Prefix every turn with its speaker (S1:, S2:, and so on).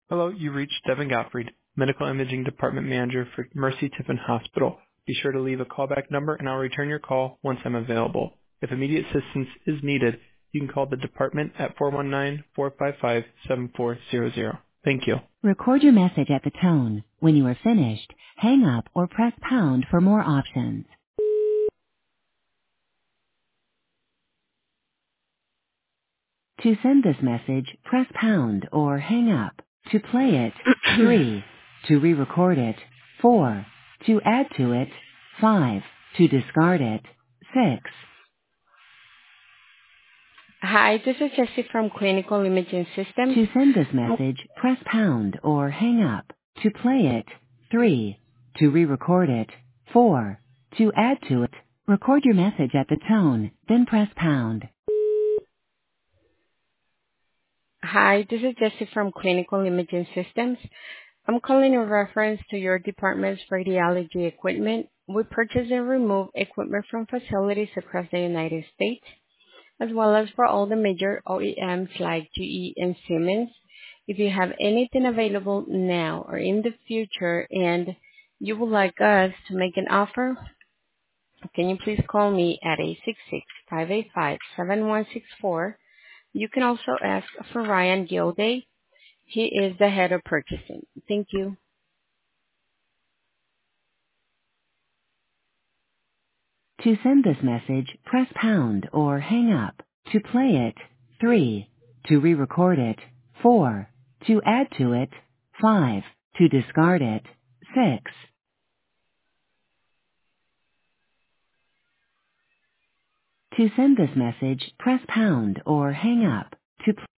S1: Hello, you reached Devin Gottfried, Medical Imaging Department Manager for Mercy Tiffin Hospital. Be sure to leave a callback number and I'll return your call once I'm available. If immediate assistance is needed, you can call the department at 419-455-7400. Thank you. Record your message at the tone. When you are finished, hang up or press pound for more options. To send this message, press pound or hang up. To play it, 3. To re-record it, 4. To add to it, 5. To discard it, 6.
S2: Hi, this is Jessie from Clinical Imaging Systems.
S1: To send this message, press pound or hang up. To play it, 3. To re-record it, 4. To add to it, record your message at the tone, then press pound.
S2: Hi, this is Jessie from Clinical Imaging Systems. I'm calling in reference to your department's radiology equipment. We purchase and remove equipment from facilities across the United States, as well as for all the major OEMs like GE and Siemens. If you have anything available now or in the future and you would like us to make an offer, can you please call me at 866-585-7164. You can also ask for Ryan Gilday. He is the head of purchasing. Thank you.
S1: To send this message, press pound or hang up. To play it, 3. To re-record it, 4. To add to it, 5. To discard it, 6. To send this message, press pound or hang up. To